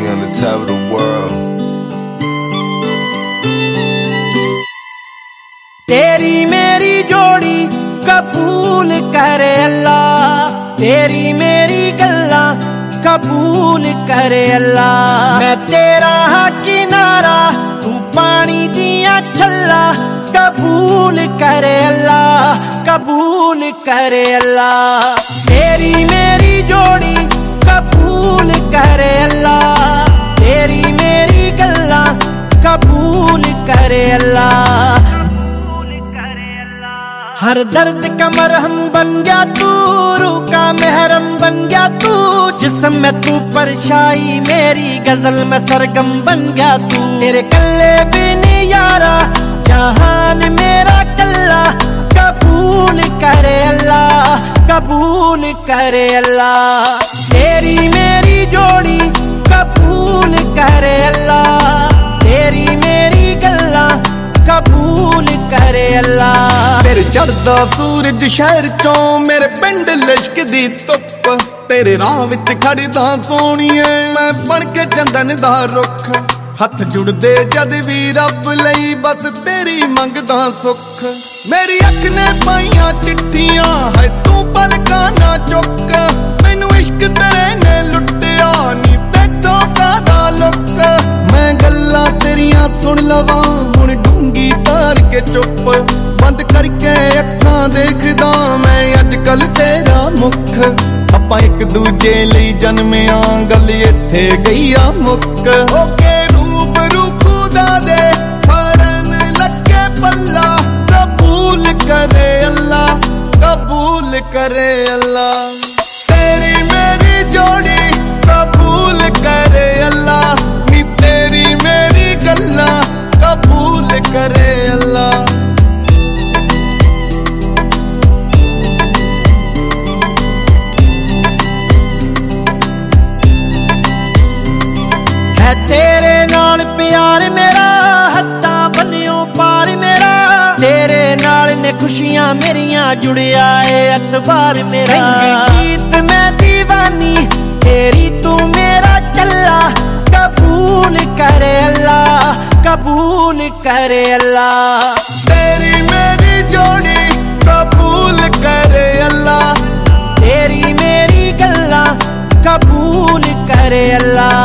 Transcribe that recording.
be on the top of the world. तेरी मेरी जोड़ी कबूल करे अल्लाह, तेरी मेरी गल्ला कबूल करे अल्लाह। मैं तेरा हाँ किनारा, तू पानी दिया छल्ला, कबूल करे अल्लाह, कबूल करे अल्लाह। तेरी मेरी जोड़ी कबूल करे अल्लाह, तेरी मेरी गल्ला कबूल करे अल्लाह। हर दर्द का मरहम बन गया तू, रूह का महरम बन गया तू, जिस्म में तू परछाई मेरी गजल में सरगम बन गया तू। तेरे कल्ले भी नहीं यारा जहान मेरा कल्ला, कबूल करे अल्लाह, कबूल करे अल्लाह। तेरी मेरी जोड़ी कबूल करे अल्लाह, तेरी मेरी गल्ला कबूल करे अल्लाह। फिर चढ़दा सूरज शहर चों मेरे पिंड लिशकदी धुप, तेरे राह विच खड़दा सोहणीए मैं बन के चंदन दा रुख। हथ जुड़दे जद भी रब लई बस तेरी मंगदा सुख। मेरी अख ने पाइयां चिट्ठियां है तू पलकां ना चुक, मैनू इश्क तेरे ने लुटिया नी तैथों कादा लुक। मैं गल्लां तेरियां सुन लवां हुण डूंगी तार के चुप, बंद करके अखां देखदा मैं अजकल तेरा मुख। आपां एक दूजे लई जन्मिया गल इत्थे गई आ मुक। ओके रूबरू खुदा दे फड़न लगे पल्ला, कबूल करे अल्लाह, कबूल करे अल्लाह। तेरी मेरी जोड़ी कबूल करे अल्लाह, नी तेरी मेरी गल्ला कबूल करे अल्लाह। है तेरे नाल प्यार मेरा, हत्ता बनियो पार मेरा, तेरे नाल ने खुशियां मेरियां जुड़िया है अतबार मेरा। संगीत में दीवानी तेरी तू मेरा चल्ला, कबूल करे अल्लाह, कबूल करे अल्लाह। तेरी मेरी जोड़ी कबूल करे अल्लाह, तेरी मेरी गल्ला कबूल करे अल्लाह।